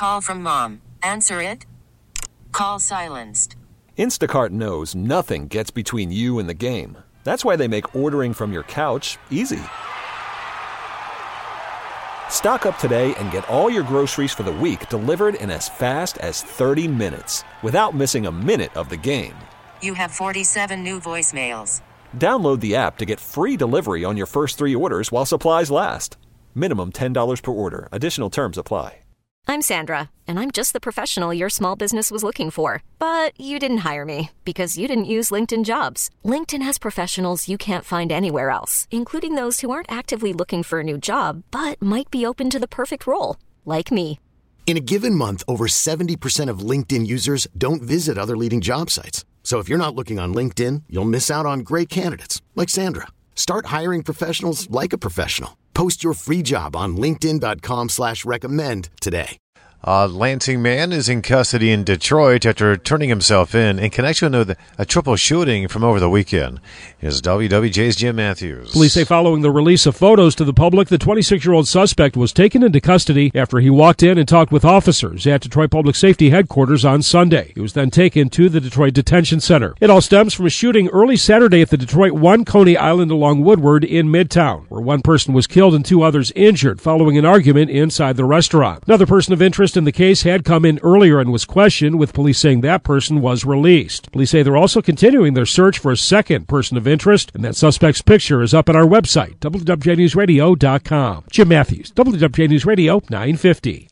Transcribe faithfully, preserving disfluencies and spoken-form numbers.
call from mom. Answer it. Call silenced. Instacart knows nothing gets between you and the game. That's why they make ordering from your couch easy. Stock up today and get all your groceries for the week delivered in as fast as thirty minutes without missing a minute of the game. You have forty-seven new voicemails. Download the app to get free delivery on your first three orders while supplies last. Minimum ten dollars per order. Additional terms apply. I'm Sandra, and I'm just the professional your small business was looking for. But you didn't hire me because you didn't use LinkedIn Jobs. LinkedIn has professionals you can't find anywhere else, including those who aren't actively looking for a new job, but might be open to the perfect role, like me. In a given month, over seventy percent of LinkedIn users don't visit other leading job sites. So if you're not looking on LinkedIn, you'll miss out on great candidates like Sandra. Start hiring professionals like a professional. Post your free job on linkedin.com slash recommend today. A Lansing man is in custody in Detroit after turning himself in in connection with a triple shooting from over the weekend. Here's W W J's Jim Matthews. Police say following the release of photos to the public, the twenty-six-year-old suspect was taken into custody after he walked in and talked with officers at Detroit Public Safety Headquarters on Sunday. He was then taken to the Detroit Detention Center. It all stems from a shooting early Saturday at the Detroit One Coney Island along Woodward in Midtown, where one person was killed and two others injured following an argument inside the restaurant. Another person of interest in the case had come in earlier and was questioned, with police saying that person was released. Police say they're also continuing their search for a second person of interest, and that suspect's picture is up on our website, W W J News Radio dot com. Jim Matthews, W W J News Radio nine fifty.